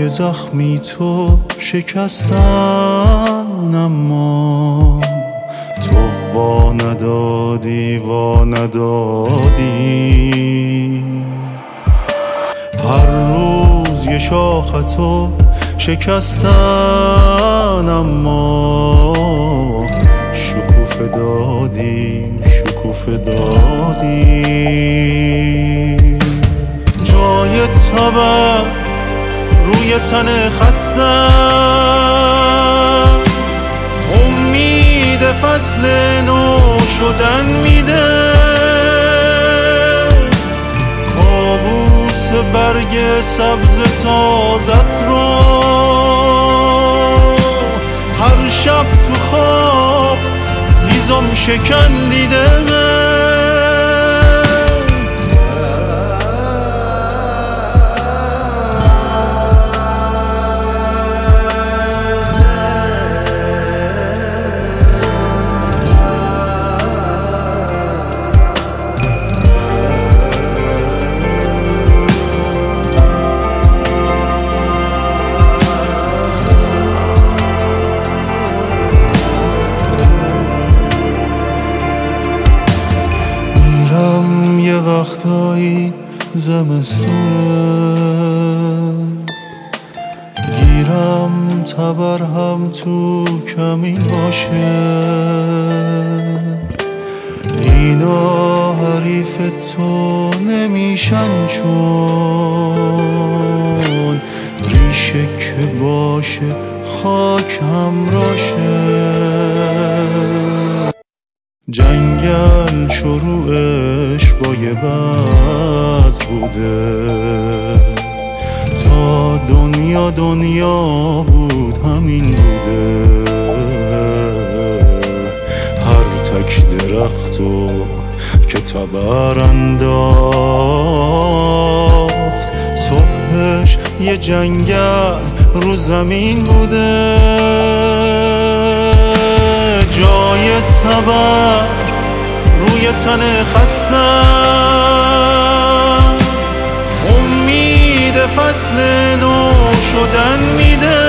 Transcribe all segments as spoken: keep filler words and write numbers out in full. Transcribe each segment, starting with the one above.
زخمی تو شکستن، اما تو وا ندادی وا ندادی. هر روز یه شاختو شکستن، اما شکوفه دادی شکوفه دادی. جای تبر روی تن خستت، امید فصل نو شدن میده. کابوس برگ سبز تازت رو هر شب تو خواب هیزم شکن دیده. یه وقتایی زمستونه، گیرم تبر هم تو کمین باشه. اینا حریف تو نمیشن، چون ریشه که باشه خاک همراشه. جنگل شروعش با یه بز بوده، تا دنیا دنیا بود همین بوده. هر تک درختو که تبر انداخت، صبحش یه جنگل رو زمین بوده. جای تبر روی تن خستت، امید فصل نو شدن میده.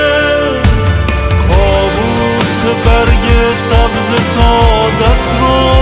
کابوس برگ سبز تازت رو